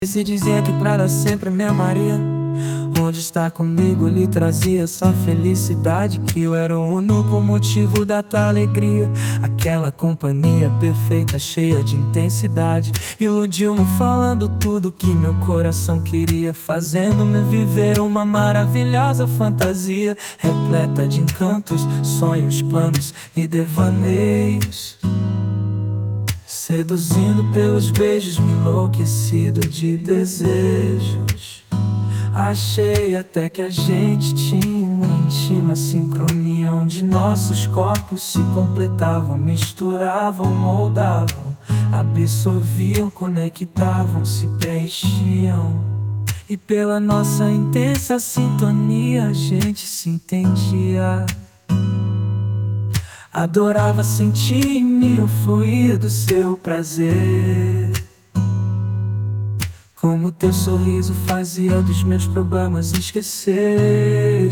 E se dizia que pra ela sempre me amaria. Onde está comigo lhe trazia só felicidade, que eu era o único motivo da tua alegria. Aquela companhia perfeita, cheia de intensidade, iludiu-me falando tudo que meu coração queria, fazendo-me viver uma maravilhosa fantasia, repleta de encantos, sonhos, planos e devaneios. Seduzindo pelos beijos, me enlouquecido de desejos. Achei até que a gente tinha uma íntima sincronia, onde nossos corpos se completavam, misturavam, moldavam, absorviam, conectavam, se preenchiam. E pela nossa intensa sintonia a gente se entendia. Adorava sentir em mim o fluir do seu prazer, como teu sorriso fazia dos meus problemas esquecer.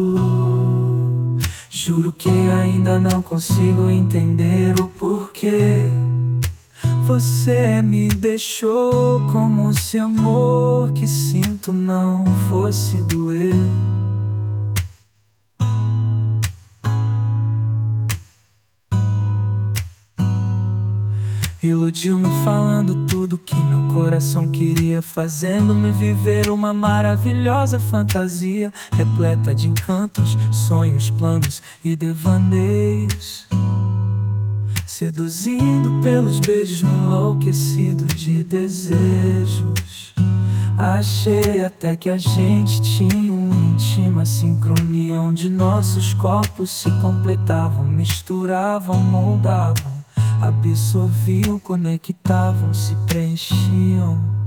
Juro que ainda não consigo entender o porquê você me deixou, como se amor que sinto não fosse doer. Iludiu-me falando tudo que meu coração queria, fazendo-me viver uma maravilhosa fantasia, repleta de encantos, sonhos, planos e devaneios. Seduzindo pelos beijos, enlouquecido de desejos. Achei até que a gente tinha uma íntima sincronia, onde nossos corpos se completavam, misturavam, moldavam, absorviam, conectavam, se preenchiam.